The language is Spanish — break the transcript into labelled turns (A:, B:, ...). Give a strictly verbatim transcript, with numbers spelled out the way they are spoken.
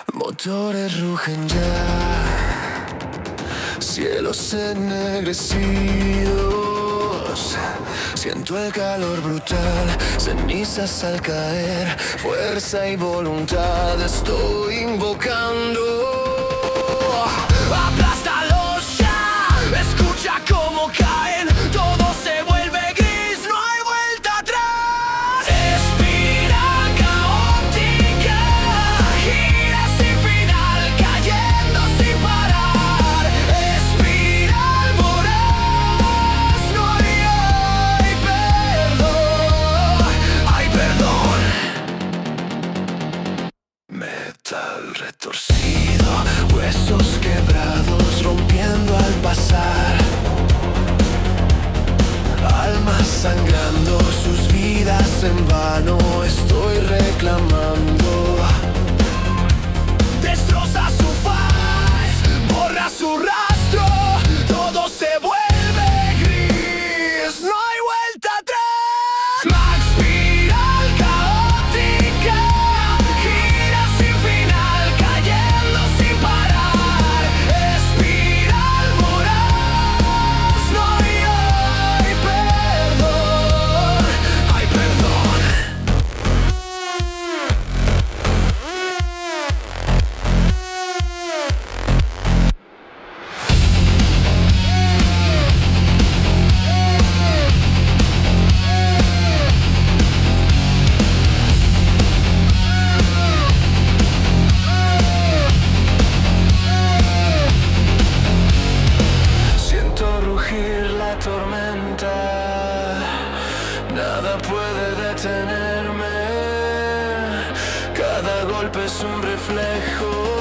A: Motores rugen ya, cielos ennegrecidos. Siento el calor brutal, cenizas al caer, fuerza y voluntad estoy invocando. Aplástalos ya, escucha cómo caen, todo se vuelve gris, no hay vuelta atrás. Espiral caótica, gira sin final, cayendo sin parar. Espiral voraz, no hay, hay perdón, hay perdón. Metal retorcido, huesos quebrados rompiendo al pasar, almas sangrando, sus vidas en vano estoy reclamando. Destroza su faz, borra su rastro, todo se vuelve gris, no hay vuelta atrás. Max Spiral caótica, gira sin final, cayendo sin parar. Espiral voraz, no hay, hay perdón, hay perdón. Siento rugir la tormenta, nada puede detenerme. Cada golpe es un reflejo